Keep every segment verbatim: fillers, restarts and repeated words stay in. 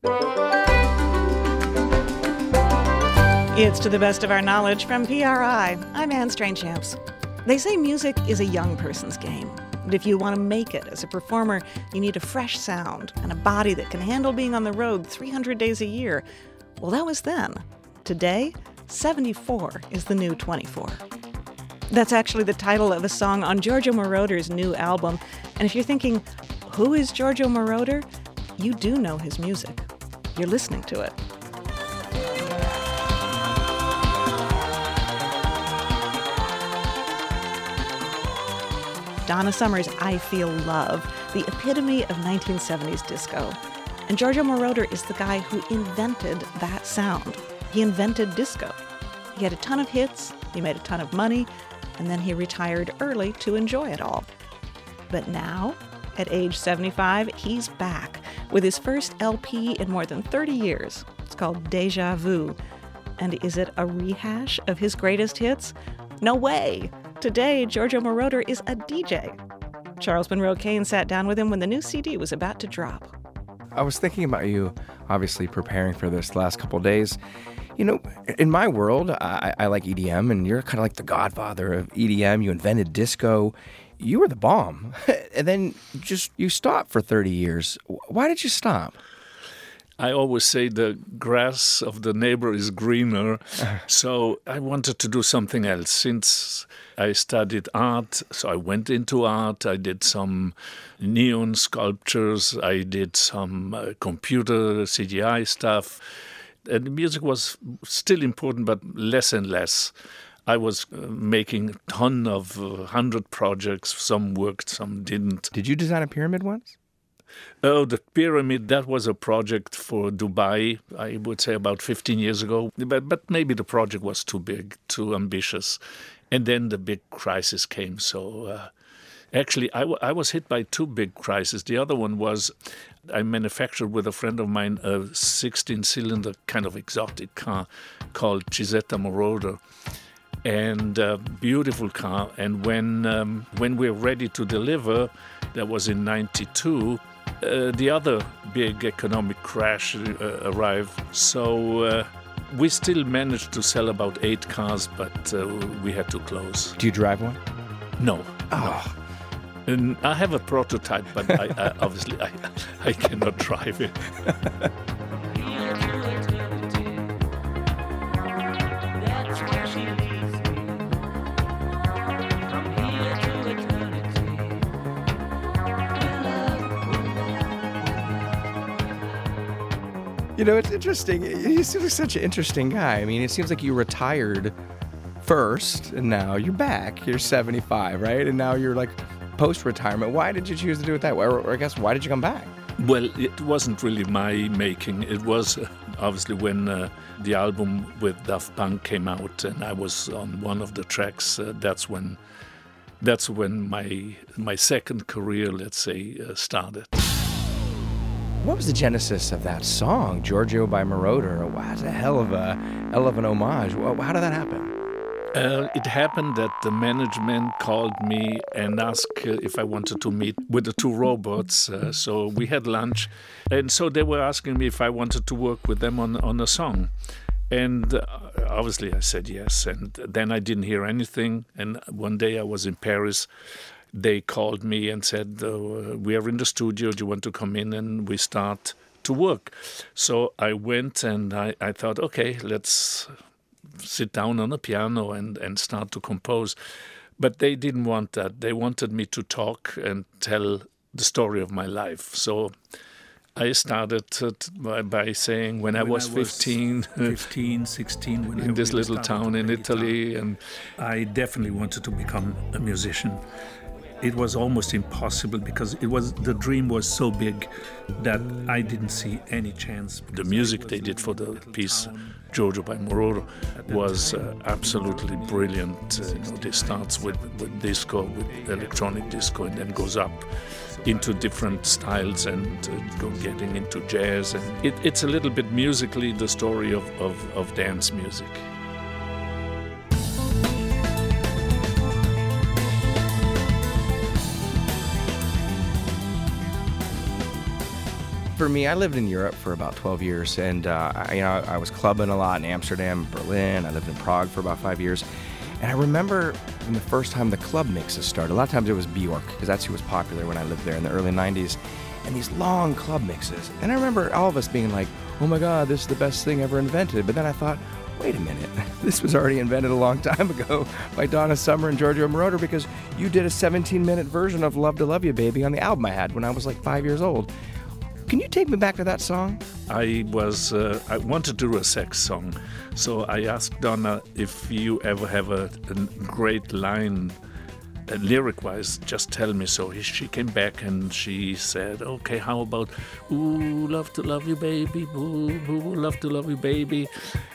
It's To the Best of Our Knowledge from P R I. I'm Anne Strainchamps. They say music is a young person's game. And if you want to make it as a performer, you need a fresh sound and a body that can handle being on the road three hundred days a year. Well, that was then. Today, seventy-four is the new twenty-four. That's actually the title of a song on Giorgio Moroder's new album. And if you're thinking, who is Giorgio Moroder? You do know his music. You're listening to it. Donna Summer's I Feel Love, the epitome of nineteen seventies disco. And Giorgio Moroder is the guy who invented that sound. He invented disco. He had a ton of hits, he made a ton of money, and then he retired early to enjoy it all. But now, at age seventy-five, he's back with his first L P in more than thirty years. It's called Deja Vu. And is it a rehash of his greatest hits? No way! Today, Giorgio Moroder is a D J. Charles Monroe Kane sat down with him when the new C D was about to drop. I was thinking about you, obviously preparing for this the last couple of days. You know, in my world, I, I like E D M, and you're kind of like the godfather of E D M. You invented disco. You were the bomb. And then just you stopped for thirty years. Why did you stop? I always say the grass of the neighbor is greener. So I wanted to do something else. Since I studied art, so I went into art. I did some neon sculptures. I did some uh, computer C G I stuff. And the music was still important, but less and less. I was uh, making a ton of uh, hundred projects. Some worked, some didn't. Did you design a pyramid once? Oh, the pyramid, that was a project for Dubai, I would say about fifteen years ago. But, but maybe the project was too big, too ambitious. And then the big crisis came. So uh, actually, I, w- I was hit by two big crises. The other one was I manufactured with a friend of mine a sixteen-cylinder kind of exotic car called Gisetta Moroder. And a beautiful car. And when um, when we were ready to deliver, that was in ninety-two, uh, the other big economic crash uh, arrived. So uh, we still managed to sell about eight cars, but uh, we had to close. Do you drive one? No. Oh. No. And I have a prototype, but I, I, obviously I, I cannot drive it. You know, it's interesting. He seems like such an interesting guy. I mean, it seems like you retired first, and now you're back. You're seventy-five, right? And now you're like post-retirement. Why did you choose to do it that way? Or, or I guess, why did you come back? Well, it wasn't really my making. It was uh, obviously when uh, the album with Daft Punk came out, and I was on one of the tracks. Uh, that's when, that's when my my second career, let's say, uh, started. What was the genesis of that song, Giorgio by Moroder? Wow, it's a hell of a hell of an homage. How did that happen? Uh, it happened that the management called me and asked uh, if I wanted to meet with the two robots. Uh, so we had lunch. And so they were asking me if I wanted to work with them on, on a song. And uh, obviously I said yes. And then I didn't hear anything. And one day I was in Paris. They called me and said, uh, we are in the studio. Do you want to come in? And we start to work. So I went and I, I thought, okay, let's sit down on a piano and, and start to compose. But they didn't want that. They wanted me to talk and tell the story of my life. So I started by, by saying when, when I was fifteen, fifteen, sixteen, when in I this really little town in Italy. Guitar, and I definitely wanted to become a musician. It was almost impossible because it was the dream was so big that I didn't see any chance. The music they did for the piece, Giorgio by Moroder, was uh, absolutely brilliant. Uh, you know, it starts with, with disco, with electronic disco, and then goes up into different styles and uh, go getting into jazz. And it, it's a little bit musically the story of, of, of dance music. For me, I lived in Europe for about twelve years, and uh, I, you know, I was clubbing a lot in Amsterdam, Berlin. I lived in Prague for about five years. And I remember when the first time the club mixes started, a lot of times it was Bjork, because that's who was popular when I lived there in the early nineties, and these long club mixes. And I remember all of us being like, oh my God, this is the best thing ever invented. But then I thought, wait a minute, this was already invented a long time ago by Donna Summer and Giorgio Moroder, because you did a seventeen-minute version of Love to Love You Baby on the album I had when I was like five years old. Can you take me back to that song? I was uh, I wanted to do a sex song, so I asked Donna if you ever have a, a great line, uh, lyric-wise, just tell me. So she came back and she said, okay, how about, ooh, love to love you, baby, boo, boo, love to love you, baby.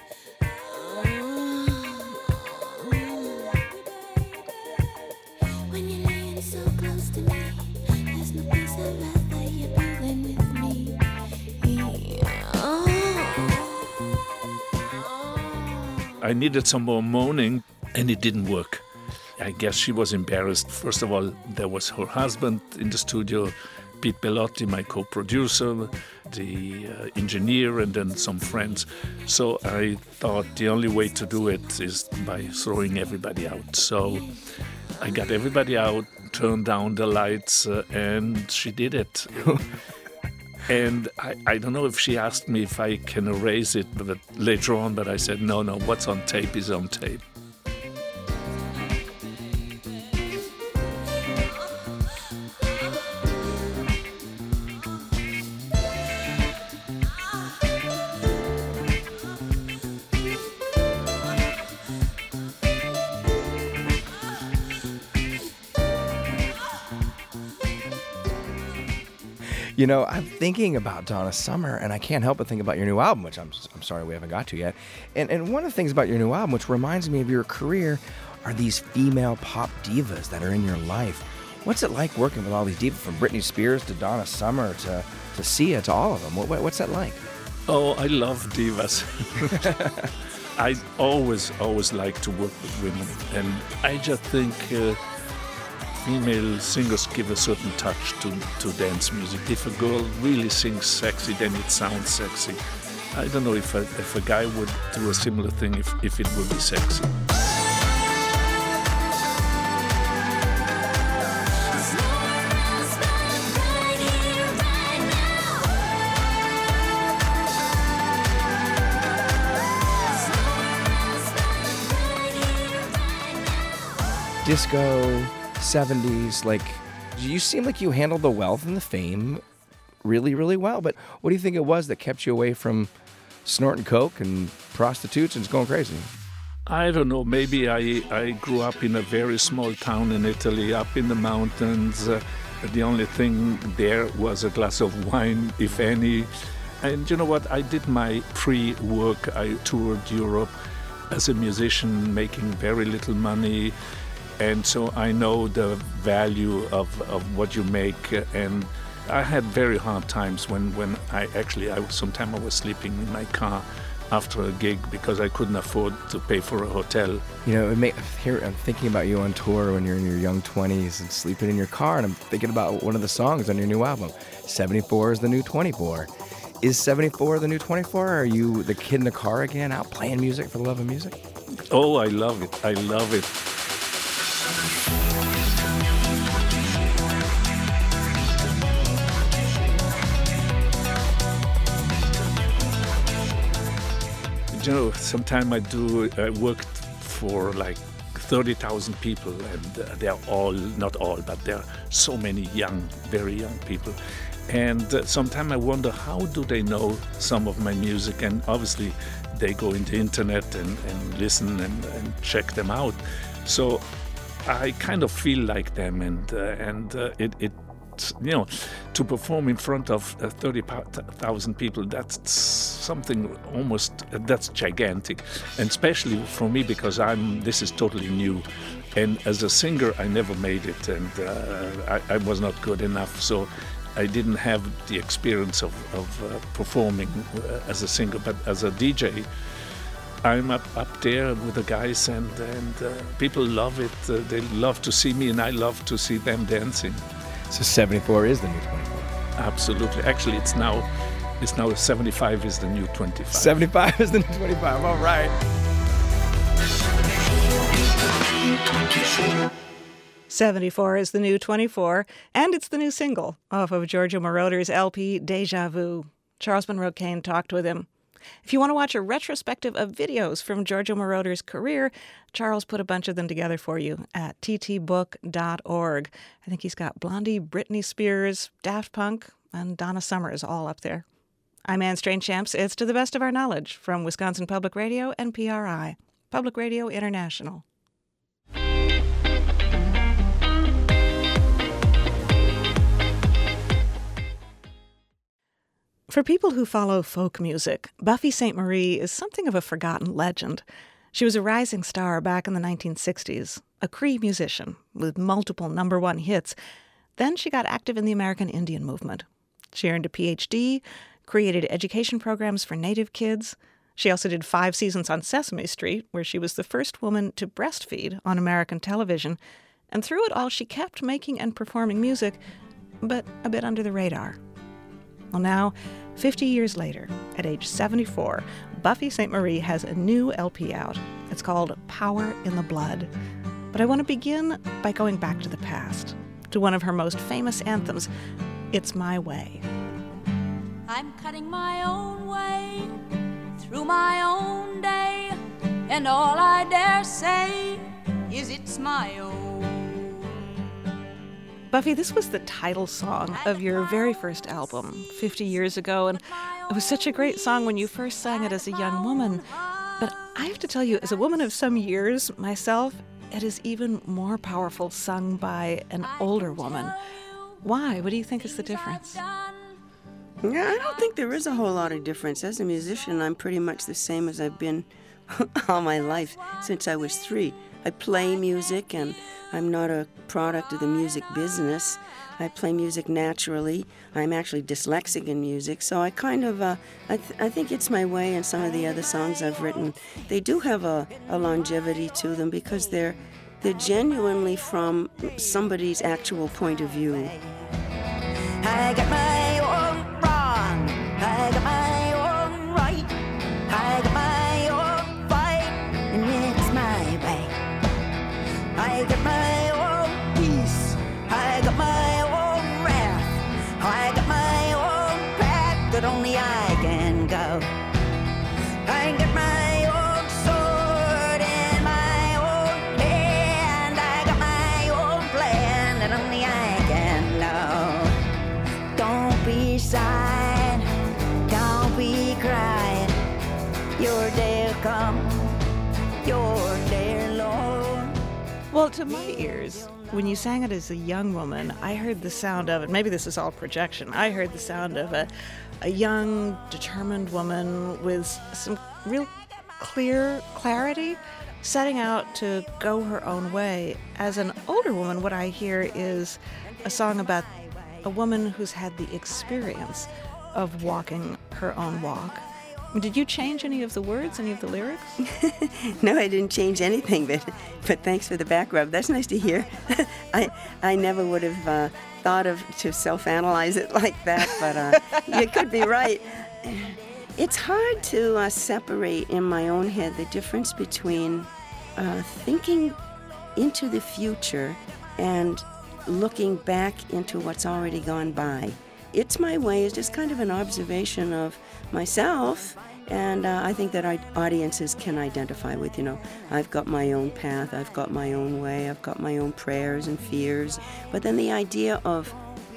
I needed some more moaning, and it didn't work. I guess she was embarrassed. First of all, there was her husband in the studio, Pete Bellotti, my co-producer, the uh, engineer, and then some friends. So I thought the only way to do it is by throwing everybody out. So I got everybody out, turned down the lights, uh, and she did it. And I, I don't know if she asked me if I can erase it but later on, but I said, no, no, what's on tape is on tape. You know, I'm thinking about Donna Summer, and I can't help but think about your new album, which I'm I'm sorry we haven't got to yet. And and one of the things about your new album, which reminds me of your career, are these female pop divas that are in your life. What's it like working with all these divas, from Britney Spears to Donna Summer to, to Sia to all of them? What, what's that like? Oh, I love divas. I always, always like to work with women. And I just think uh, female singers give a certain touch to, to dance music. If a girl really sings sexy, then it sounds sexy. I don't know if a, if a guy would do a similar thing if, if it would be sexy. Disco, seventies, like, you seem like you handled the wealth and the fame really, really well. But what do you think it was that kept you away from snorting coke and prostitutes and just going crazy? I don't know. Maybe I, I grew up in a very small town in Italy, up in the mountains. Uh, the only thing there was a glass of wine, if any. And you know what? I did my pre-work. I toured Europe as a musician, making very little money. And so I know the value of, of what you make. And I had very hard times when, when I actually, I sometimes I was sleeping in my car after a gig because I couldn't afford to pay for a hotel. You know, it may, here I'm thinking about you on tour when you're in your young twenties and sleeping in your car, and I'm thinking about one of the songs on your new album, seventy-four is the new twenty-four. Is seventy-four the new twenty-four, or are you the kid in the car again, out playing music for the love of music? Oh, I love it. I love it. You know, sometimes I do, I worked for like thirty thousand people, and uh, they're all, not all, but there are so many young, very young people. And uh, sometimes I wonder, how do they know some of my music? And obviously they go into internet and, and listen and, and check them out. So I kind of feel like them, and uh, and uh, it, it, you know, to perform in front of uh, thirty thousand people, that's something almost, uh, that's gigantic. And especially for me, because I'm, this is totally new. And as a singer, I never made it, and uh, I, I was not good enough. So I didn't have the experience of, of uh, performing uh, as a singer, but as a D J, I'm up, up there with the guys, and, and uh, people love it. Uh, they love to see me, and I love to see them dancing. So seventy-four is the new twenty-four. Absolutely. Actually, it's now it's now seventy-five is the new twenty-five. seventy-five is the new twenty-five. All right. seventy-four is the new twenty-four, and it's the new single off of Giorgio Moroder's L P, Deja Vu. Charles Monroe Kane talked with him. If you want to watch a retrospective of videos from Giorgio Moroder's career, Charles put a bunch of them together for you at t t book dot org. I think he's got Blondie, Britney Spears, Daft Punk, and Donna Summers all up there. I'm Anne Strange-Champs. It's To the Best of Our Knowledge from Wisconsin Public Radio and P R I, Public Radio International. For people who follow folk music, Buffy Sainte-Marie is something of a forgotten legend. She was a rising star back in the nineteen sixties, a Cree musician with multiple number one hits. Then she got active in the American Indian movement. She earned a P H D, created education programs for Native kids. She also did five seasons on Sesame Street, where she was the first woman to breastfeed on American television. And through it all, she kept making and performing music, but a bit under the radar. Well, now, fifty years later, at age seventy-four, Buffy Sainte-Marie has a new L P out. It's called Power in the Blood. But I want to begin by going back to the past, to one of her most famous anthems, It's My Way. I'm cutting my own way through my own day, and all I dare say is it's my own. Buffy, this was the title song of your very first album fifty years ago, and it was such a great song when you first sang it as a young woman. But I have to tell you, as a woman of some years myself, it is even more powerful sung by an older woman. Why? What do you think is the difference? Yeah, I don't think there is a whole lot of difference. As a musician, I'm pretty much the same as I've been all my life, since I was three. I play music, and I'm not a product of the music business. I play music naturally. I'm actually dyslexic in music, so I kind of, uh, I, th- I think It's My Way and some of the other songs I've written, they do have a, a longevity to them because they're, they're genuinely from somebody's actual point of view. I got my own wrong, I got my own right, I got my own fight, and it's my way. I got my own peace, I got my own wrath, I got my own path that only I can go. I got my own sword in my own hand, I got my own plan that only I can know. Don't be sad, don't be crying, your day'll come, your day, Lord. Well, to my ears, when you sang it as a young woman, I heard the sound of it. Maybe this is all projection. I heard the sound of a, a young, determined woman with some real clear clarity, setting out to go her own way. As an older woman, what I hear is a song about a woman who's had the experience of walking her own walk. Did you change any of the words, any of the lyrics? No, I didn't change anything, but but thanks for the back rub. That's nice to hear. I I never would have uh, thought of to self-analyze it like that, but uh, you could be right. It's hard to uh, separate in my own head the difference between uh, thinking into the future and looking back into what's already gone by. It's My Way is just kind of an observation of myself, and uh, I think that our audiences can identify with, you know, I've got my own path, I've got my own way, I've got my own prayers and fears, but then the idea of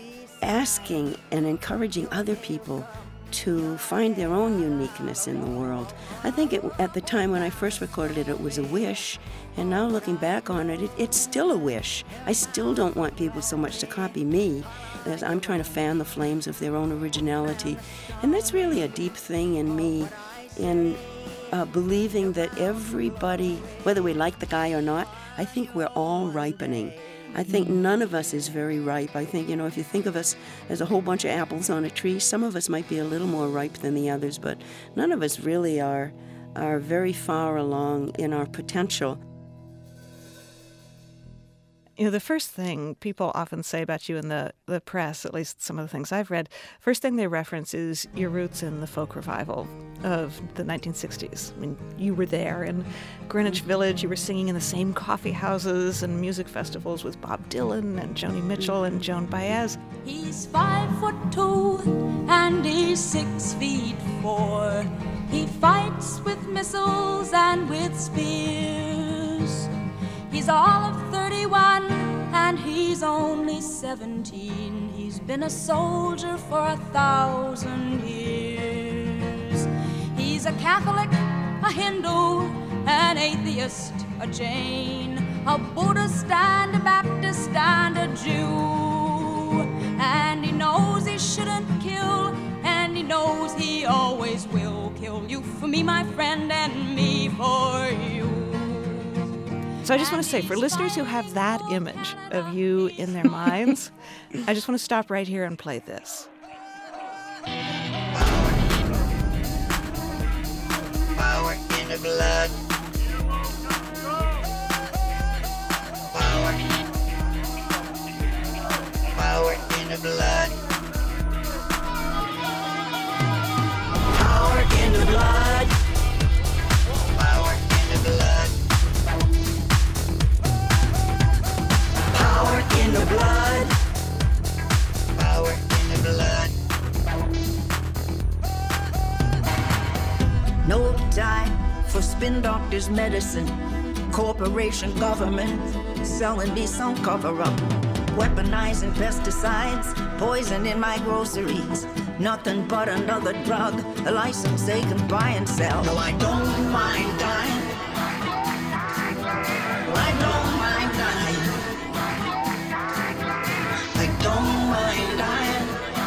asking and encouraging other people to find their own uniqueness in the world. I think it, at the time when I first recorded it, it was a wish, and now looking back on it, it, it's still a wish. I still don't want people so much to copy me, as I'm trying to fan the flames of their own originality. And that's really a deep thing in me, in uh, believing that everybody, whether we like the guy or not, I think we're all ripening. I think none of us is very ripe. I think, you know, if you think of us as a whole bunch of apples on a tree, some of us might be a little more ripe than the others, but none of us really are, are very far along in our potential. You know, the first thing people often say about you in the, the press, at least some of the things I've read, first thing they reference is your roots in the folk revival of the nineteen sixties. I mean, you were there in Greenwich Village. You were singing in the same coffee houses and music festivals with Bob Dylan and Joni Mitchell and Joan Baez. He's five foot two and he's six feet four. He fights with missiles and with spears. He's all of thirty-one and he's only seventeen. He's been a soldier for a thousand years. He's a Catholic, a Hindu, an atheist, a Jain, a Buddhist and a Baptist and a Jew. And he knows he shouldn't kill, and he knows he always will kill. You for me, my friend, and me for you. So I just want to say, for listeners who have that image of you in their minds, I just want to stop right here and play this. Power in the blood. Power. Power in the blood. Power in the blood. Power in the blood. Power in the blood. Power in the blood. No time for spin doctors' medicine. Corporation government selling me some cover-up. Weaponizing pesticides, poison in my groceries. Nothing but another drug, a license they can buy and sell. No, I don't mind dying. I don't mind dying. I don't mind dying.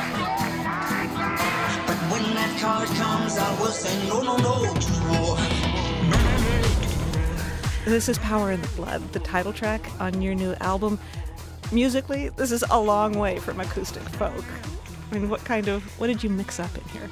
But when that card comes, I will say no, no, no to war. No, no, no. This is Power in the Blood, the title track on your new album. Musically, this is a long way from acoustic folk. I mean, what kind of, what did you mix up in here?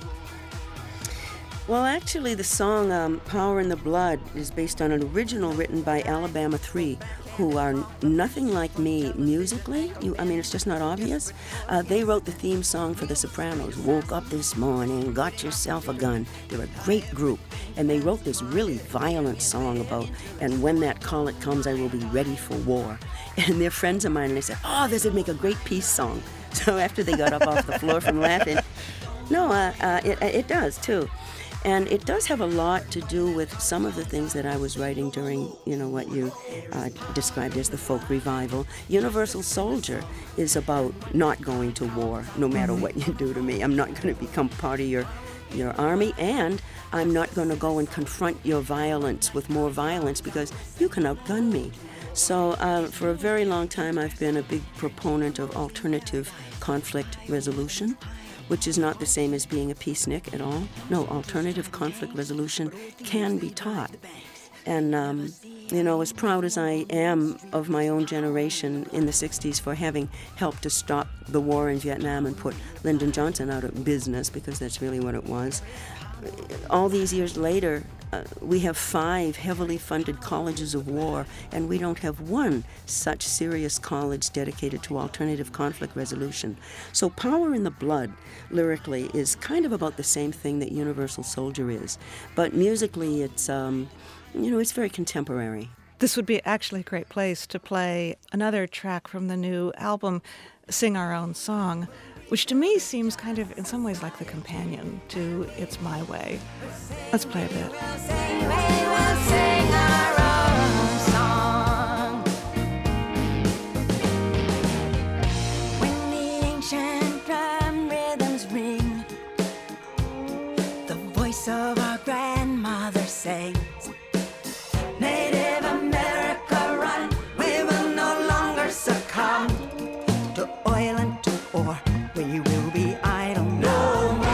Well, actually, the song um, Power in the Blood is based on an original written by Alabama three, who are nothing like me musically. You, I mean, it's just not obvious. Uh, they wrote the theme song for The Sopranos. Woke up this morning, got yourself a gun. They're a great group. And they wrote this really violent song about, and when that call it comes, I will be ready for war. And they're friends of mine, and they said, oh, this would make a great peace song. So after they got up off the floor from laughing, no, uh, uh, it, it does, too. And it does have a lot to do with some of the things that I was writing during, you know, what you uh, described as the folk revival. Universal Soldier is about not going to war, no matter what you do to me. I'm not going to become part of your, your army, and I'm not going to go and confront your violence with more violence because you can outgun me. So uh, for a very long time, I've been a big proponent of alternative conflict resolution, which is not the same as being a peacenik at all. No, alternative conflict resolution can be taught. And, um, you know, as proud as I am of my own generation in the sixties for having helped to stop the war in Vietnam and put Lyndon Johnson out of business, because that's really what it was, all these years later, uh, we have five heavily funded colleges of war, and we don't have one such serious college dedicated to alternative conflict resolution. So Power in the Blood, lyrically, is kind of about the same thing that Universal Soldier is. But musically, it's, um, you know, it's very contemporary. This would be actually a great place to play another track from the new album, Sing Our Own Song, which to me seems kind of, in some ways, like the companion to It's My Way. Let's play a bit. We'll sing, we will sing our own song. When the ancient drum rhythms ring, the voice of our grandmother sings, Native America run, we will no longer succumb to oil and to ore. We will be idle no more.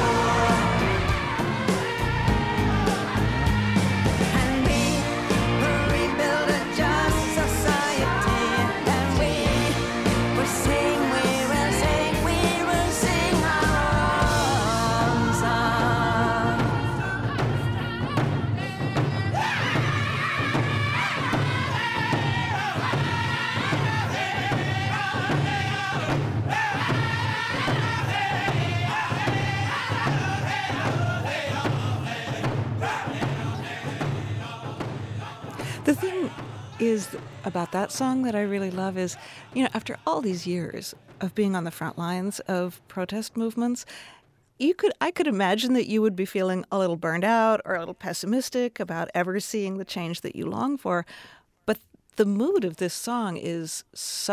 And we will rebuild a just society. And we will sing, we will sing, we will sing our own song. is about that song that I really love is, you know, after all these years of being on the front lines of protest movements, you could I could imagine that you would be feeling a little burned out or a little pessimistic about ever seeing the change that you long for. But the mood of this song is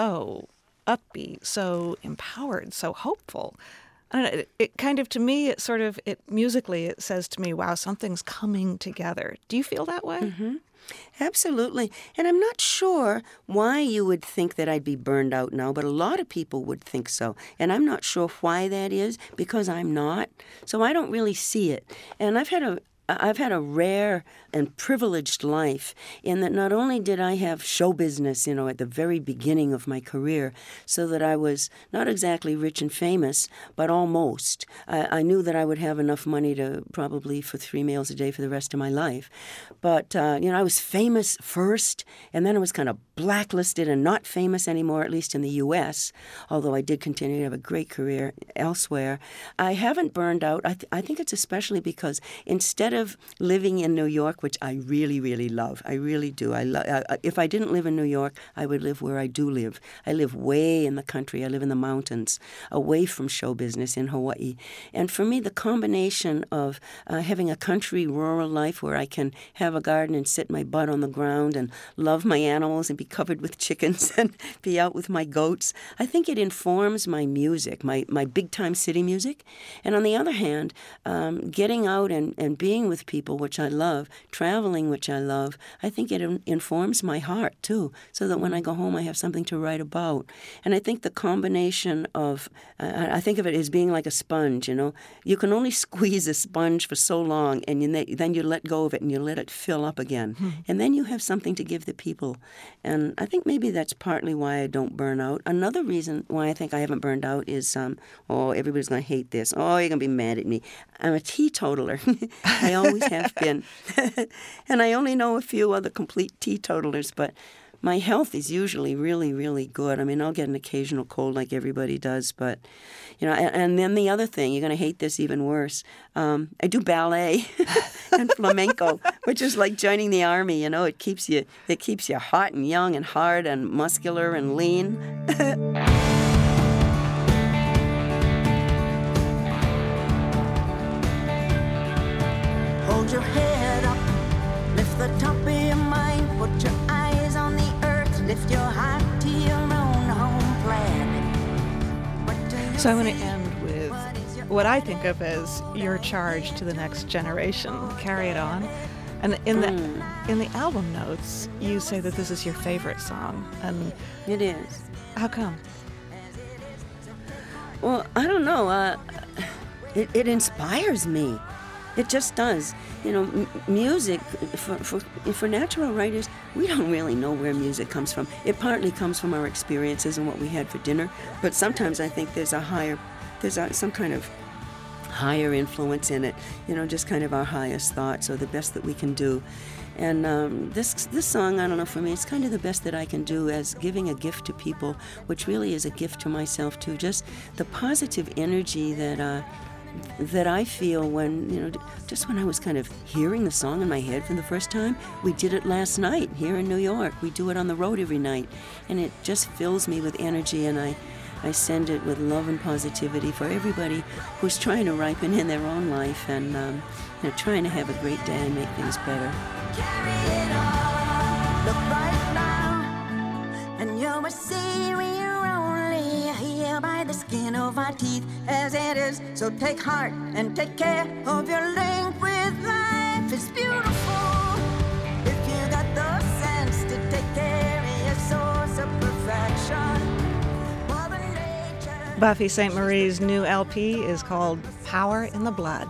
so upbeat, so empowered, so hopeful. I don't know, it, it kind of, to me, it sort of, it musically, it says to me, wow, something's coming together. Do you feel that way? Mm-hmm. Absolutely. And I'm not sure why you would think that I'd be burned out now, but a lot of people would think so. And I'm not sure why that is, because I'm not. So I don't really see it. And I've had a I've had a rare and privileged life in that not only did I have show business, you know, at the very beginning of my career, so that I was not exactly rich and famous, but almost. I, I knew that I would have enough money to probably for three meals a day for the rest of my life. But, uh, you know, I was famous first, and then I was kind of blacklisted and not famous anymore, at least in the U S, although I did continue to have a great career elsewhere. I haven't burned out. I, th- I think it's especially because instead of living in New York, which I really, really love, I really do. I lo- I, if I didn't live in New York, I would live where I do live. I live way in the country. I live in the mountains, away from show business in Hawaii. And for me, the combination of uh, having a country rural life where I can have a garden and sit my butt on the ground and love my animals and be covered with chickens and be out with my goats, I think it informs my music, my, my big-time city music. And on the other hand, um, getting out and, and being with people, which I love, traveling, which I love, I think it in- informs my heart, too, so that when I go home, I have something to write about. And I think the combination of, uh, I think of it as being like a sponge, you know. You can only squeeze a sponge for so long, and you, then you let go of it and you let it fill up again. Hmm. And then you have something to give the people. And I think maybe that's partly why I don't burn out. Another reason why I think I haven't burned out is, um, oh, everybody's going to hate this. Oh, you're going to be mad at me. I'm a teetotaler. I always have been. And I only know a few other complete teetotalers, but my health is usually really, really good. I mean, I'll get an occasional cold like everybody does, but, you know, and, and then the other thing, you're going to hate this even worse. Um, I do ballet and flamenco, which is like joining the army, you know. It keeps you, it keeps you hot and young and hard and muscular and lean. Hold your head up, lift the top of your mind, put your eyes on the earth, lift your heart to your own home planet. So I want to end with what I think of as your charge to the next generation. Carry it on. And in the mm. in the album notes, you say that this is your favorite song. And it is. How come? Well, I don't know. Uh, it, it inspires me. It just does. You know, m- music, for, for for natural writers, we don't really know where music comes from. It partly comes from our experiences and what we had for dinner, but sometimes I think there's a higher, there's a, some kind of higher influence in it, you know, just kind of our highest thoughts or the best that we can do. And um, this this song, I don't know, for me, it's kind of the best that I can do as giving a gift to people, which really is a gift to myself, too. Just the positive energy that uh, that I feel when, you know, just when I was kind of hearing the song in my head for the first time. We did it last night here in New York. We do it on the road every night. And it just fills me with energy, and I, I send it with love and positivity for everybody who's trying to ripen in their own life and, um, you know, trying to have a great day and make things better. Carry it on, look right now, and you will see we are only here by the skin of our teeth as it is. So take heart and take care of your link with life. It's beautiful if you got the sense to take care of your source of perfection. Mother Nature. Buffy Sainte-Marie's new L P is called Power in the Blood.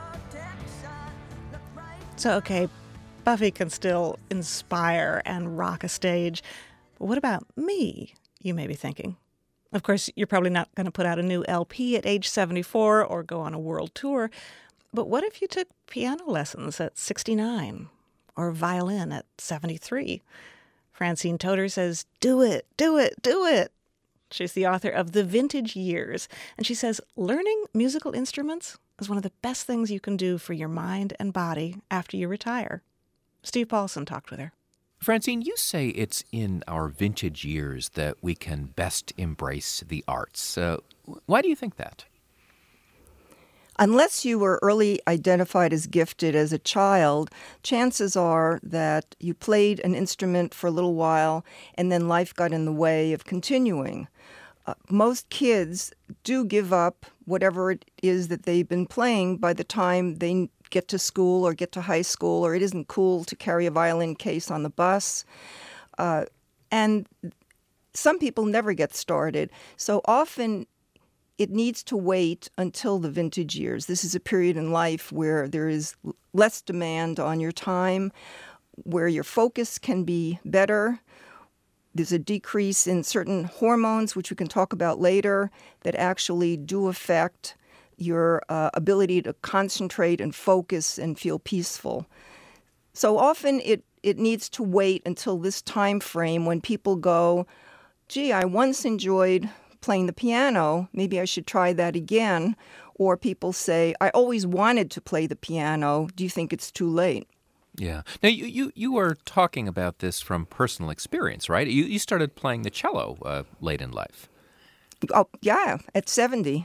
So, okay, Buffy can still inspire and rock a stage, but what about me, you may be thinking? Of course, you're probably not going to put out a new L P at age seventy-four or go on a world tour, but what if you took piano lessons at sixty-nine or violin at seventy-three? Francine Toder says, do it, do it, do it. She's the author of The Vintage Years, and she says learning musical instruments is one of the best things you can do for your mind and body after you retire. Steve Paulson talked with her. Francine, you say it's in our vintage years that we can best embrace the arts. Uh, why do you think that? Unless you were early identified as gifted as a child, chances are that you played an instrument for a little while and then life got in the way of continuing. Uh, most kids do give up whatever it is that they've been playing by the time they get to school or get to high school, or it isn't cool to carry a violin case on the bus. Uh, and some people never get started. So often it needs to wait until the vintage years. This is a period in life where there is less demand on your time, where your focus can be better. There's a decrease in certain hormones, which we can talk about later, that actually do affect your uh, ability to concentrate and focus and feel peaceful. So often it, it needs to wait until this time frame when people go, gee, I once enjoyed playing the piano, maybe I should try that again. Or people say, I always wanted to play the piano. Do you think it's too late? Yeah. Now, you, you, you were talking about this from personal experience, right? You, you started playing the cello uh, late in life. Oh, yeah, at seventy.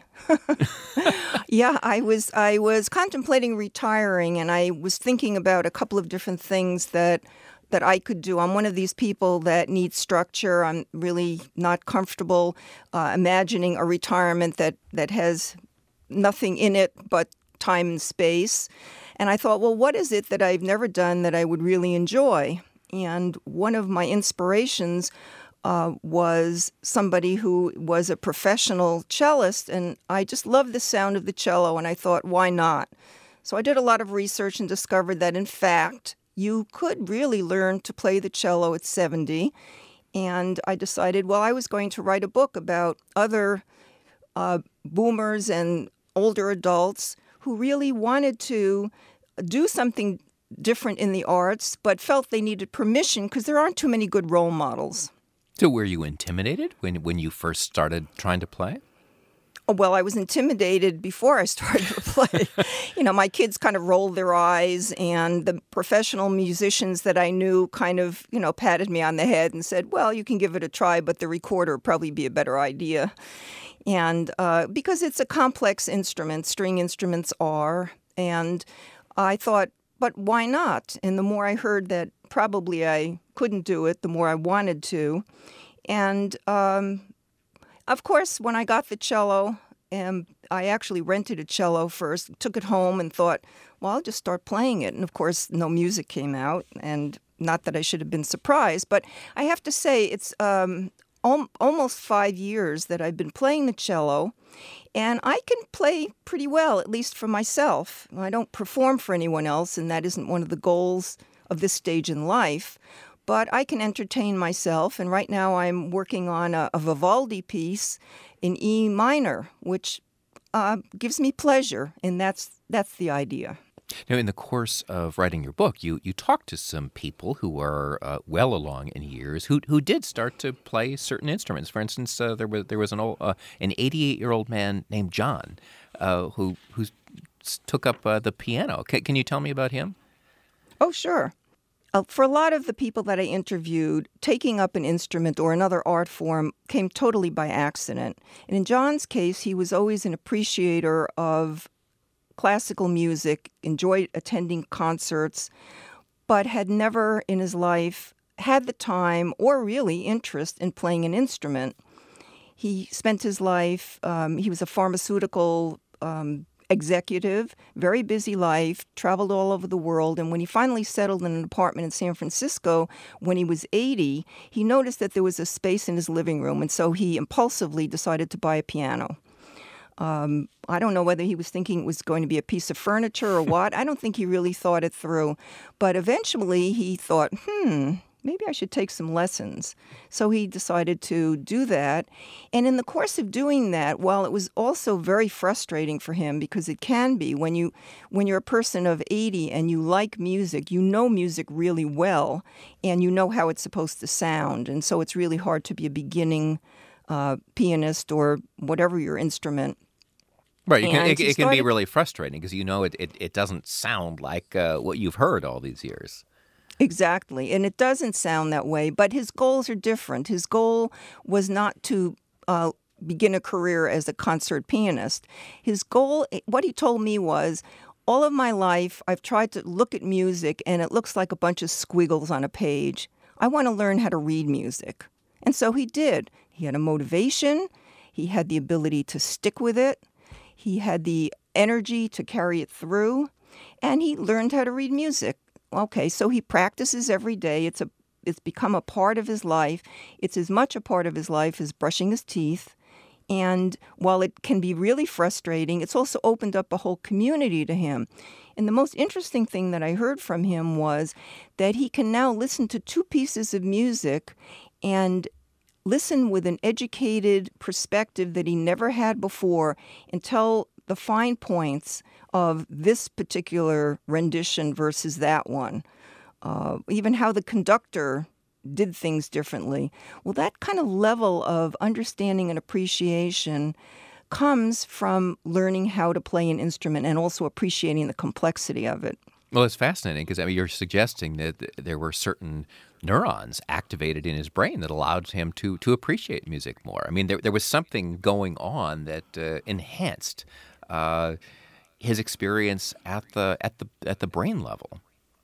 yeah, I was I was contemplating retiring, and I was thinking about a couple of different things that that I could do. I'm one of these people that needs structure. I'm really not comfortable uh, imagining a retirement that, that has nothing in it but time and space. And I thought, well, what is it that I've never done that I would really enjoy? And one of my inspirations uh, was somebody who was a professional cellist, and I just loved the sound of the cello, and I thought, why not? So I did a lot of research and discovered that, in fact, you could really learn to play the cello at seventy. And I decided, well, I was going to write a book about other uh, boomers and older adults who really wanted to do something different in the arts, but felt they needed permission because there aren't too many good role models. So were you intimidated when, when you first started trying to play? Oh, well, I was intimidated before I started to play. You know, my kids kind of rolled their eyes, and the professional musicians that I knew kind of, you know, patted me on the head and said, well, you can give it a try, but the recorder would probably be a better idea. And uh, because it's a complex instrument, string instruments are, and I thought, but why not? And the more I heard that probably I couldn't do it, the more I wanted to. And um, of course, when I got the cello, and I actually rented a cello first, took it home and thought, well, I'll just start playing it. And of course, no music came out, and not that I should have been surprised, but I have to say it's um, al- almost five years that I've been playing the cello, and I can play pretty well, at least for myself. I don't perform for anyone else, and that isn't one of the goals of this stage in life. But I can entertain myself, and right now I'm working on a, a Vivaldi piece in E minor, which uh, gives me pleasure, and that's that's the idea. Now, in the course of writing your book, you, you talked to some people who are uh, well along in years who who did start to play certain instruments. For instance, uh, there was there was an old uh, an eighty-eight-year-old man named John uh, who who took up uh, the piano. C- can you tell me about him? Oh, sure. Uh, for a lot of the people that I interviewed, taking up an instrument or another art form came totally by accident. And in John's case, he was always an appreciator of classical music, enjoyed attending concerts, but had never in his life had the time or really interest in playing an instrument. He spent his life, um, he was a pharmaceutical um executive, very busy life, traveled all over the world, and when he finally settled in an apartment in San Francisco when he was eighty, he noticed that there was a space in his living room, and so he impulsively decided to buy a piano. Um, I don't know whether he was thinking it was going to be a piece of furniture or what. I don't think he really thought it through. But eventually he thought, hmm, maybe I should take some lessons. So he decided to do that. And in the course of doing that, while it was also very frustrating for him, because it can be when you when you're a person of eighty and you like music, you know music really well, and you know how it's supposed to sound. And so it's really hard to be a beginning uh, pianist or whatever your instrument. Right, it can, it, it started, can be really frustrating because you know it, it, it doesn't sound like uh, what you've heard all these years. Exactly. And it doesn't sound that way, but his goals are different. His goal was not to uh, begin a career as a concert pianist. His goal, what he told me was, all of my life, I've tried to look at music and it looks like a bunch of squiggles on a page. I want to learn how to read music. And so he did. He had a motivation. He had the ability to stick with it. He had the energy to carry it through. And he learned how to read music. Okay, so he practices every day. It's a, it's become a part of his life. It's as much a part of his life as brushing his teeth. And while it can be really frustrating, it's also opened up a whole community to him. And the most interesting thing that I heard from him was that he can now listen to two pieces of music and listen with an educated perspective that he never had before and tell the fine points of this particular rendition versus that one. Uh, even how the conductor did things differently. Well, that kind of level of understanding and appreciation comes from learning how to play an instrument and also appreciating the complexity of it. Well, it's fascinating because I mean, you're suggesting that there were certain neurons activated in his brain that allowed him to to appreciate music more. I mean, there there was something going on that uh, enhanced uh, his experience at the at the at the brain level.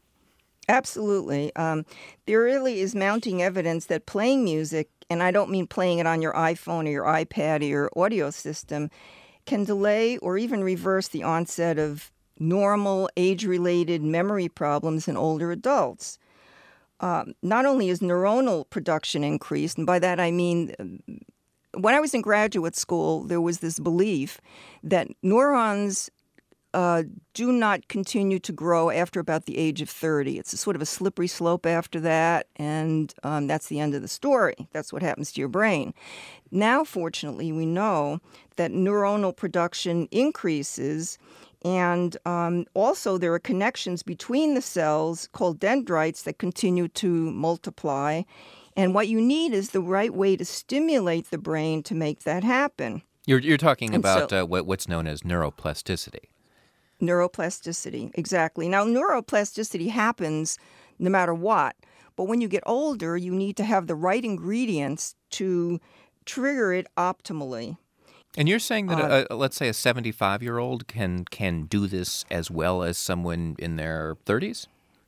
Absolutely. Um, there really is mounting evidence that playing music, and I don't mean playing it on your iPhone or your iPad or your audio system, can delay or even reverse the onset of normal age-related memory problems in older adults. Um, not only is neuronal production increased, and by that I mean, when I was in graduate school, there was this belief that neurons Uh, do not continue to grow after about the age of thirty. It's a sort of a slippery slope after that, and um, that's the end of the story. That's what happens to your brain. Now, fortunately, we know that neuronal production increases, and um, also there are connections between the cells called dendrites that continue to multiply, and what you need is the right way to stimulate the brain to make that happen. You're, you're talking And about so- uh, what, what's known as neuroplasticity. Neuroplasticity, exactly. Now, neuroplasticity happens no matter what, but when you get older, you need to have the right ingredients to trigger it optimally. And you're saying that, Uh, a, a, let's say, a seventy-five-year-old can can do this as well as someone in their thirties?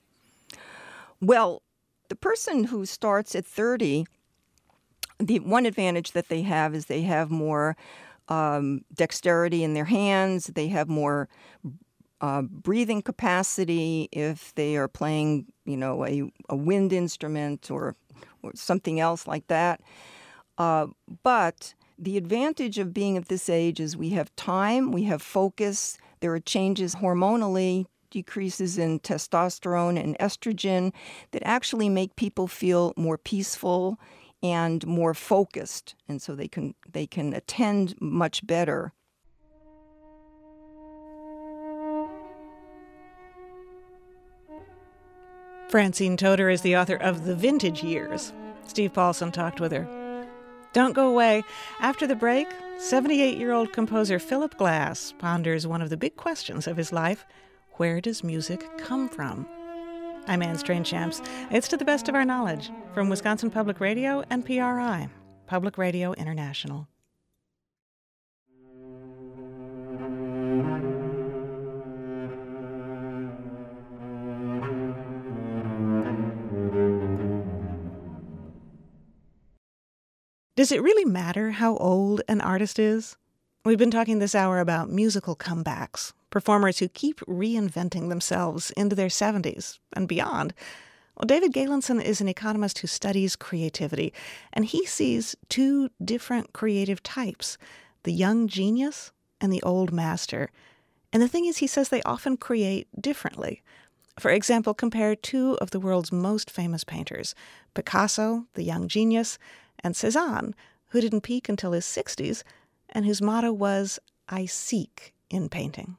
Well, the person who starts at thirty, the one advantage that they have is they have more um, dexterity in their hands. They have more uh, breathing capacity if they are playing, you know, a, a wind instrument or, or something else like that. Uh, but the advantage of being at this age is we have time, we have focus, there are changes hormonally, decreases in testosterone and estrogen that actually make people feel more peaceful and more focused, and so they can they can attend much better. Francine Toder is the author of The Vintage Years. Steve Paulson talked with her. Don't go away. After the break, seventy-eight-year-old composer Philip Glass ponders one of the big questions of his life: where does music come from? I'm Anne Strange-Champs. It's To the Best of Our Knowledge from Wisconsin Public Radio and P R I, Public Radio International. Does it really matter how old an artist is? We've been talking this hour about musical comebacks, performers who keep reinventing themselves into their seventies and beyond. Well, David Galenson is an economist who studies creativity, and he sees two different creative types, the young genius and the old master. And the thing is, he says they often create differently. For example, compare two of the world's most famous painters, Picasso, the young genius, and Cézanne, who didn't peak until his sixties, and whose motto was, "I seek in painting."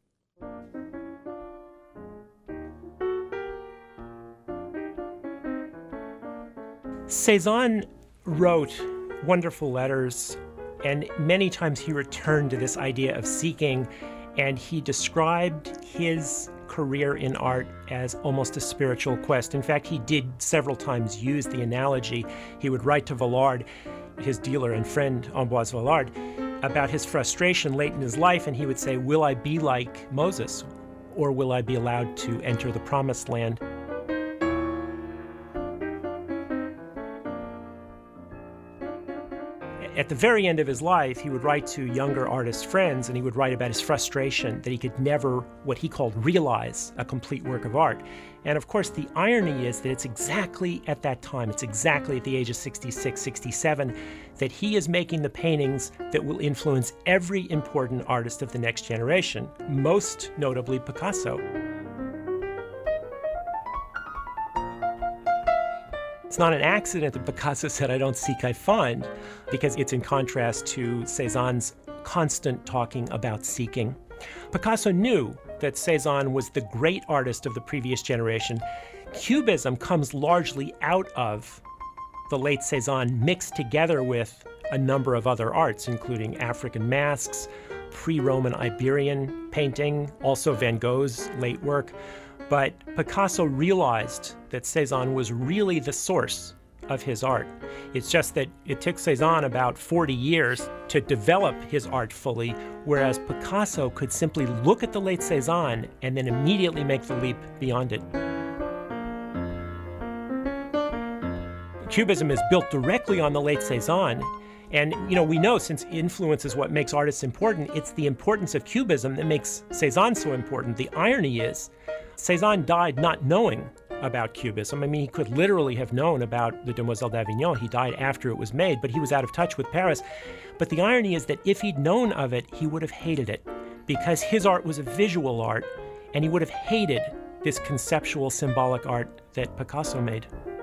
Cézanne wrote wonderful letters, and many times he returned to this idea of seeking, and he described his career in art as almost a spiritual quest. In fact, he did several times use the analogy. He would write to Vallard, his dealer and friend Ambroise Vallard, about his frustration late in his life, and he would say, will I be like Moses, or will I be allowed to enter the promised land? At the very end of his life, he would write to younger artist friends, and he would write about his frustration that he could never, what he called, realize a complete work of art. And of course, the irony is that it's exactly at that time, it's exactly at the age of sixty-six, sixty-seven, that he is making the paintings that will influence every important artist of the next generation, most notably Picasso. It's not an accident that Picasso said, I don't seek, I find, because it's in contrast to Cézanne's constant talking about seeking. Picasso knew that Cézanne was the great artist of the previous generation. Cubism comes largely out of the late Cézanne, mixed together with a number of other arts, including African masks, pre-Roman Iberian painting, also Van Gogh's late work. But Picasso realized that Cézanne was really the source of his art. It's just that it took Cézanne about forty years to develop his art fully, whereas Picasso could simply look at the late Cézanne and then immediately make the leap beyond it. Cubism is built directly on the late Cézanne. And, you know, we know since influence is what makes artists important, it's the importance of Cubism that makes Cézanne so important. The irony is, Cézanne died not knowing about Cubism. I mean, he could literally have known about the Demoiselles d'Avignon. He died after it was made, but he was out of touch with Paris. But the irony is that if he'd known of it, he would have hated it, because his art was a visual art, and he would have hated this conceptual, symbolic art that Picasso made.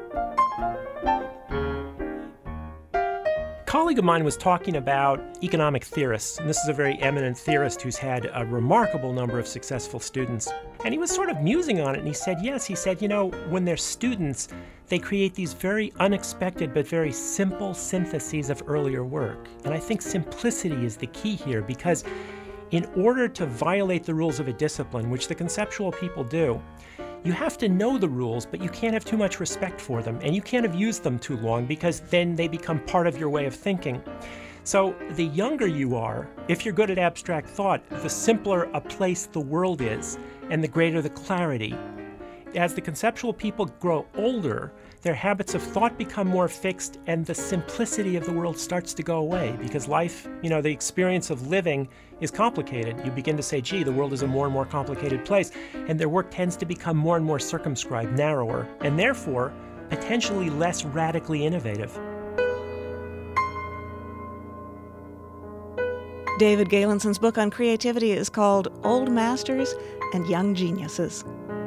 A colleague of mine was talking about economic theorists, and this is a very eminent theorist who's had a remarkable number of successful students. And he was sort of musing on it, and he said, yes, he said, you know, when they're students, they create these very unexpected but very simple syntheses of earlier work. And I think simplicity is the key here, because in order to violate the rules of a discipline, which the conceptual people do, you have to know the rules, but you can't have too much respect for them, and you can't have used them too long, because then they become part of your way of thinking. So the younger you are, if you're good at abstract thought, the simpler a place the world is, and the greater the clarity. As the conceptual people grow older, their habits of thought become more fixed, and the simplicity of the world starts to go away, because life, you know, the experience of living is complicated. You begin to say, gee, the world is a more and more complicated place, and their work tends to become more and more circumscribed, narrower, and therefore potentially less radically innovative. David Galinson's book on creativity is called Old Masters and Young Geniuses.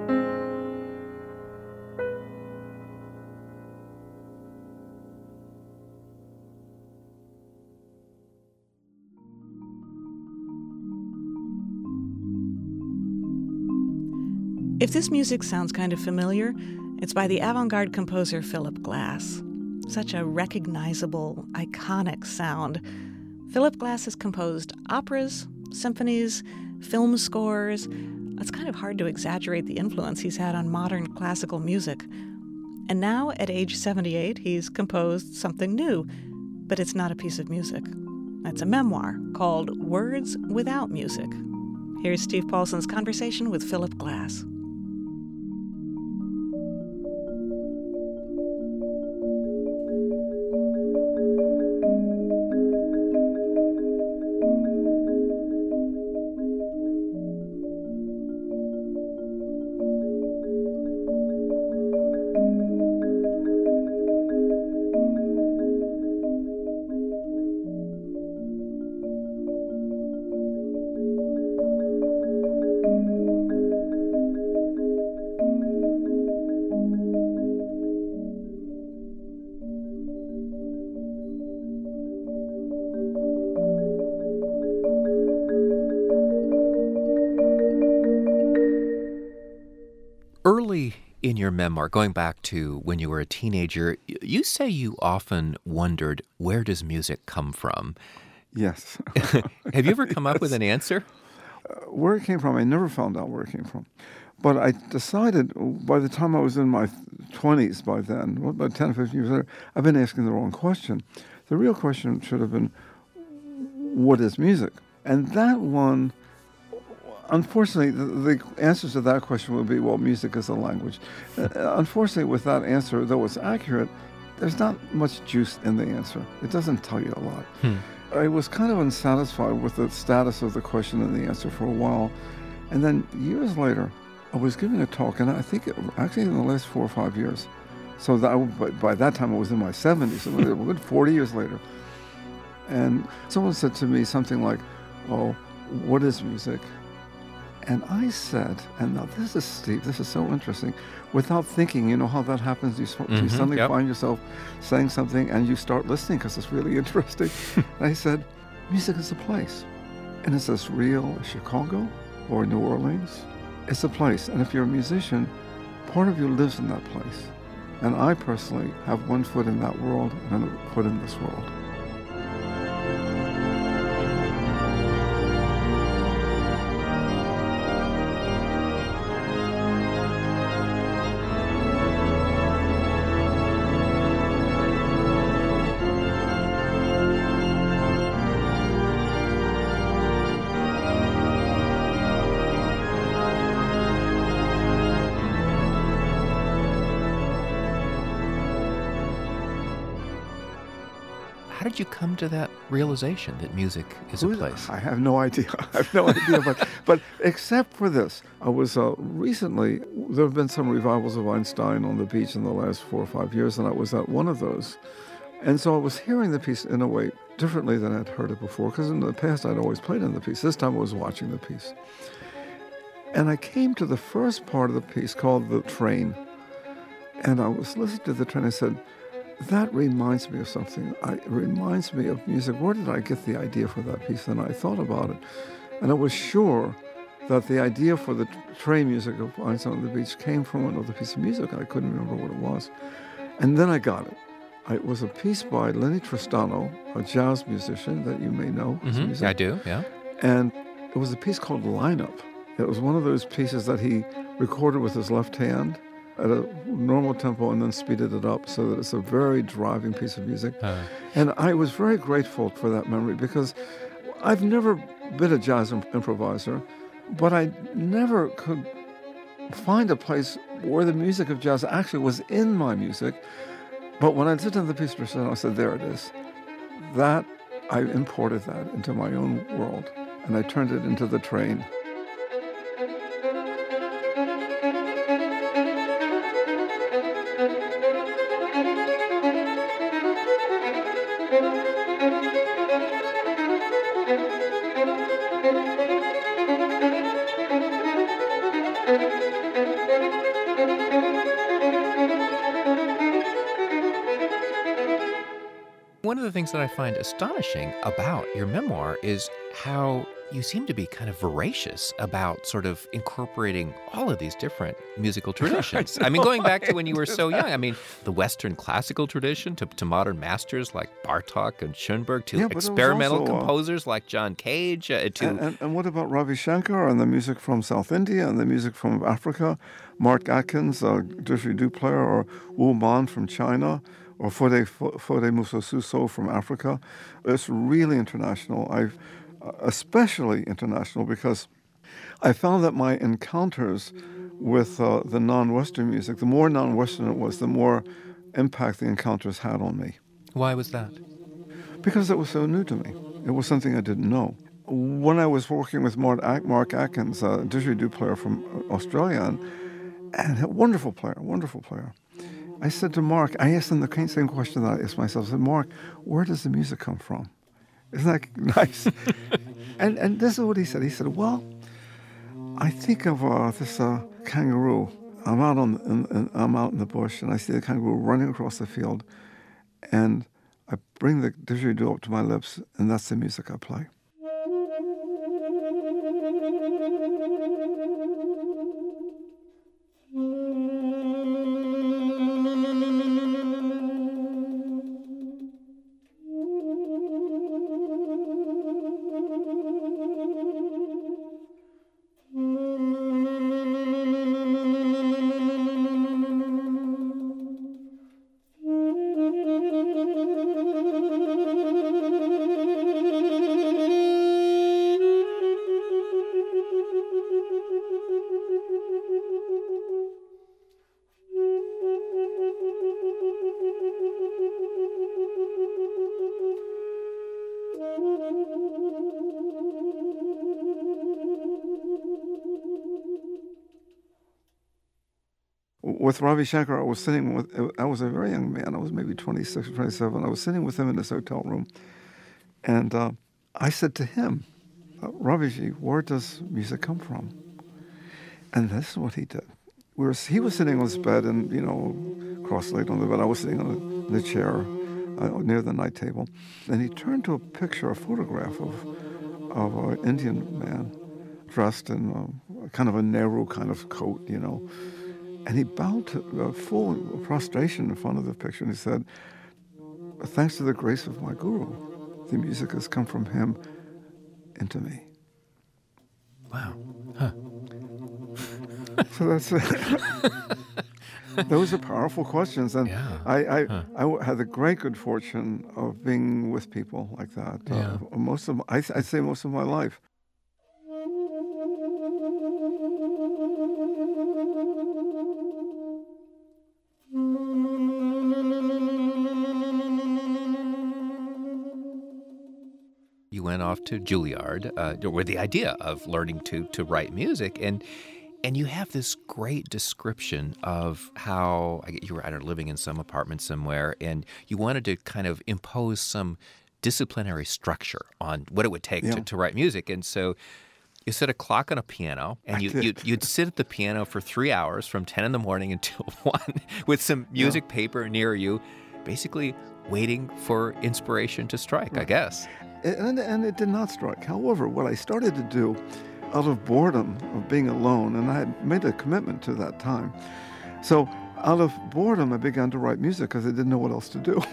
If this music sounds kind of familiar, it's by the avant-garde composer Philip Glass. Such a recognizable, iconic sound. Philip Glass has composed operas, symphonies, film scores. It's kind of hard to exaggerate the influence he's had on modern classical music. And now, at age seventy-eight, he's composed something new, but it's not a piece of music. It's a memoir called Words Without Music. Here's Steve Paulson's conversation with Philip Glass. Early in your memoir, going back to when you were a teenager, you say you often wondered, where does music come from? Yes. Have you ever come up with an answer? Uh, where it came from, I never found out where it came from. But I decided by the time I was in my twenties by then, well, about ten, fifteen years later, I've been asking the wrong question. The real question should have been, what is music? And that one, unfortunately, the, the answers to that question would be, well, music is a language. Uh, unfortunately, with that answer, though it's accurate, there's not much juice in the answer. It doesn't tell you a lot. Hmm. I was kind of unsatisfied with the status of the question and the answer for a while. And then years later, I was giving a talk, and I think it, actually in the last four or five years. So that, by, by that time, I was in my seventies, so a good forty years later. And someone said to me something like, oh, what is music? And I said, and now this is, Steve, this is so interesting, without thinking, you know how that happens? You, mm-hmm, you suddenly yep. find yourself saying something and you start listening because it's really interesting. And I said, music is a place. And it's as real as Chicago or New Orleans. It's a place. And if you're a musician, part of you lives in that place. And I personally have one foot in that world and a foot in this world. How did you come to that realization that music is a place? I have no idea. I have no idea. But, but except for this, I was uh, recently, there have been some revivals of Einstein on the beach in the last four or five years, and I was at one of those. And so I was hearing the piece in a way differently than I'd heard it before, because in the past I'd always played in the piece. This time I was watching the piece. And I came to the first part of the piece called The Train. And I was listening to the train. I said, that reminds me of something. I, it reminds me of music. Where did I get the idea for that piece? And I thought about it. And I was sure that the idea for the train music of Einstein on the Beach came from another piece of music. I couldn't remember what it was. And then I got it. It was a piece by Lenny Tristano, a jazz musician that you may know. Mm-hmm. I do, yeah. And it was a piece called Lineup. It was one of those pieces that he recorded with his left hand at a normal tempo and then speeded it up so that it's a very driving piece of music. Uh. And I was very grateful for that memory because I've never been a jazz imp- improviser, but I never could find a place where the music of jazz actually was in my music. But when I listened to the piece of Tristano, I said, there it is. That, I imported that into my own world, and I turned it into The Train. One of the things that I find astonishing about your memoir is how you seem to be kind of voracious about sort of incorporating all of these different musical traditions. I, I mean, going back to when you were so young, I mean, the Western classical tradition to, to modern masters like Bartók and Schoenberg, to yeah, experimental also, composers uh, like John Cage. Uh, to and, and, and what about Ravi Shankar and the music from South India and the music from Africa? Mark Atkins, a didgeridoo player, or Wu Man from China, or Fode, Fode Musosuso from Africa. It's really international. I've especially international because I found that my encounters with uh, the non-Western music, the more non-Western it was, the more impact the encounters had on me. Why was that? Because it was so new to me. It was something I didn't know. When I was working with Mark, Mark Atkins, a didgeridoo player from Australia, and, and a wonderful player, wonderful player, I said to Mark, I asked him the same question that I asked myself. I said, Mark, where does the music come from? Isn't that nice? and and this is what he said. He said, well, I think of uh, this uh, kangaroo. I'm out on in, in, I'm out in the bush, and I see the kangaroo running across the field, and I bring the didgeridoo up to my lips, and that's the music I play. with Ravi Shankar, I was sitting with, I was a very young man. I was maybe twenty-six or twenty-seven. I was sitting with him in his hotel room. And uh, I said to him, uh, Raviji, where does music come from? And this is what he did. We were, he was sitting on his bed and, you know, cross-legged on the bed. I was sitting on the, the chair uh, near the night table. And he turned to a picture, a photograph of, of an Indian man dressed in uh, kind of a Nehru kind of coat, you know. And he bowed to uh, full prostration in front of the picture, and he said, thanks to the grace of my guru, the music has come from him into me. Wow. Huh. So that's those are powerful questions, and yeah. I I, huh. I had the great good fortune of being with people like that. Yeah. Uh, most of I I'd say most of my life. You went off to Juilliard uh, with the idea of learning to to write music, and and you have this great description of how I get you were I don't know, living in some apartment somewhere, and you wanted to kind of impose some disciplinary structure on what it would take yeah. to, to write music, and so you set a clock on a piano, and you, you'd, you'd sit at the piano for three hours from ten in the morning until one with some music yeah. paper near you, basically waiting for inspiration to strike, right. I guess. And, and it did not strike. However, what I started to do out of boredom of being alone, and I had made a commitment to that time. So out of boredom, I began to write music because I didn't know what else to do.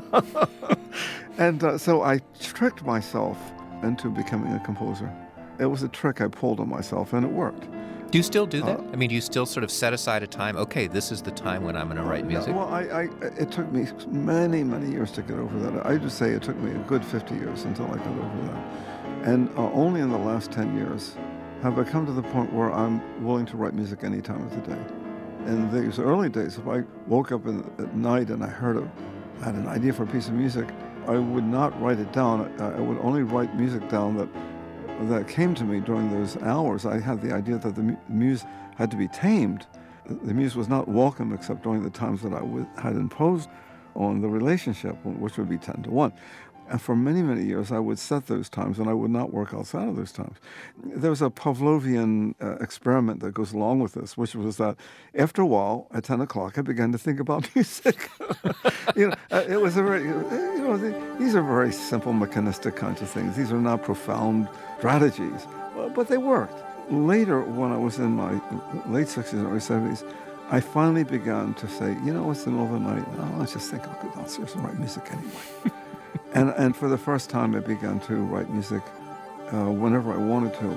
and uh, so I tricked myself into becoming a composer. It was a trick I pulled on myself, and it worked. Do you still do that? Uh, I mean, do you still sort of set aside a time? Okay, this is the time when I'm going to write music. Well, I, I, it took me many, many years to get over that. I just say it took me a good fifty years until I got over that. And uh, only in the last ten years have I come to the point where I'm willing to write music any time of the day. In these early days, if I woke up in, at night and I heard a, had an idea for a piece of music, I would not write it down. I, I would only write music down that that came to me during those hours. I had the idea that the mu- muse had to be tamed. The muse was not welcome except during the times that I w- had imposed on the relationship, which would be ten to one. And for many, many years, I would set those times, and I would not work outside of those times. There was a Pavlovian uh, experiment that goes along with this, which was that after a while, at ten o'clock, I began to think about music. you know, uh, it was a very, you know, the, these are very simple, mechanistic kinds of things. These are not profound strategies, but they worked. Later, when I was in my late sixties and early seventies, I finally began to say, you know, it's the middle of the night. Oh, let's just think I'll go downstairs and write music anyway. and and for the first time, I began to write music uh, whenever I wanted to.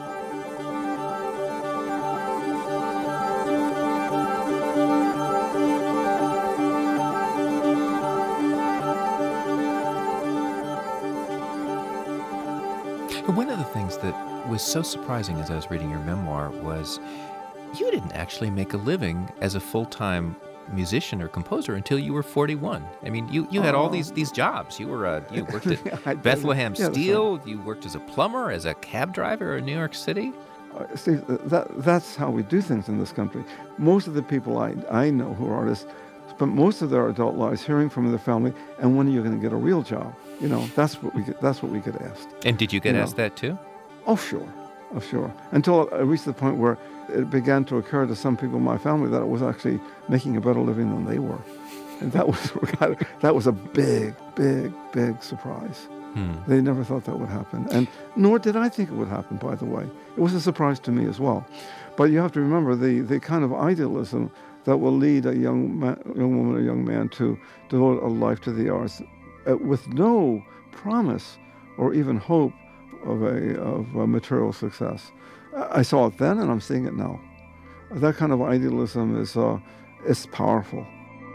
One of the things that was so surprising as I was reading your memoir was you didn't actually make a living as a full-time musician or composer until you were forty-one. I mean, you, you had all these these jobs. You were uh, you worked at Bethlehem yeah, Steel. You worked as a plumber, as a cab driver in New York City. Uh, Steve, that that's how we do things in this country. Most of the people I I know who are artists spent most of their adult lives hearing from their family, and when are you going to get a real job? You know, that's what we get, that's what we get asked. And did you get you asked know? that too? Oh, sure. Oh, sure. Until I reached the point where it began to occur to some people in my family that I was actually making a better living than they were. And that was that was a big, big, big surprise. Hmm. They never thought that would happen. And nor did I think it would happen, by the way. It was a surprise to me as well. But you have to remember the, the kind of idealism that will lead a young, man, young woman or young man to devote a life to the arts uh, with no promise or even hope of a of a material success. I saw it then, and I'm seeing it now. That kind of idealism is uh, is powerful.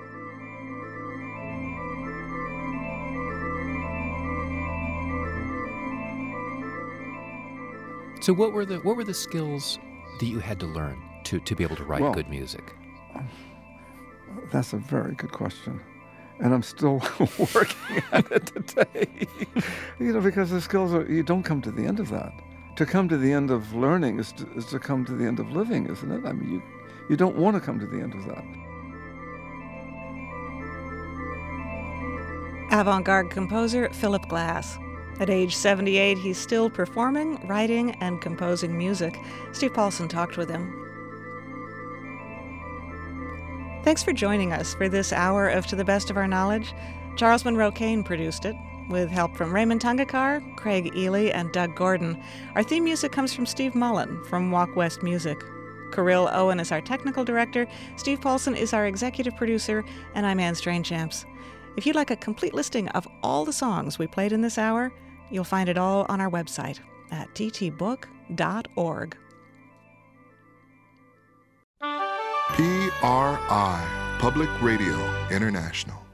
So, what were the what were the skills that you had to learn to to be able to write well, good music? That's a very good question. And I'm still working at it today. You know, because the skills are, you don't come to the end of that. To come to the end of learning is to, is to come to the end of living, isn't it? I mean, you You don't want to come to the end of that. Avant-garde composer Philip Glass. At age seventy-eight, he's still performing, writing, and composing music. Steve Paulson talked with him. Thanks for joining us for this hour of To the Best of Our Knowledge. Charles Monroe Kane produced it, with help from Raymond Tungakar, Craig Ely, and Doug Gordon. Our theme music comes from Steve Mullen from Walk West Music. Kirill Owen is our technical director, Steve Paulson is our executive producer, and I'm Anne Stranechamps. If you'd like a complete listing of all the songs we played in this hour, you'll find it all on our website at t t book dot org. P R I, Public Radio International.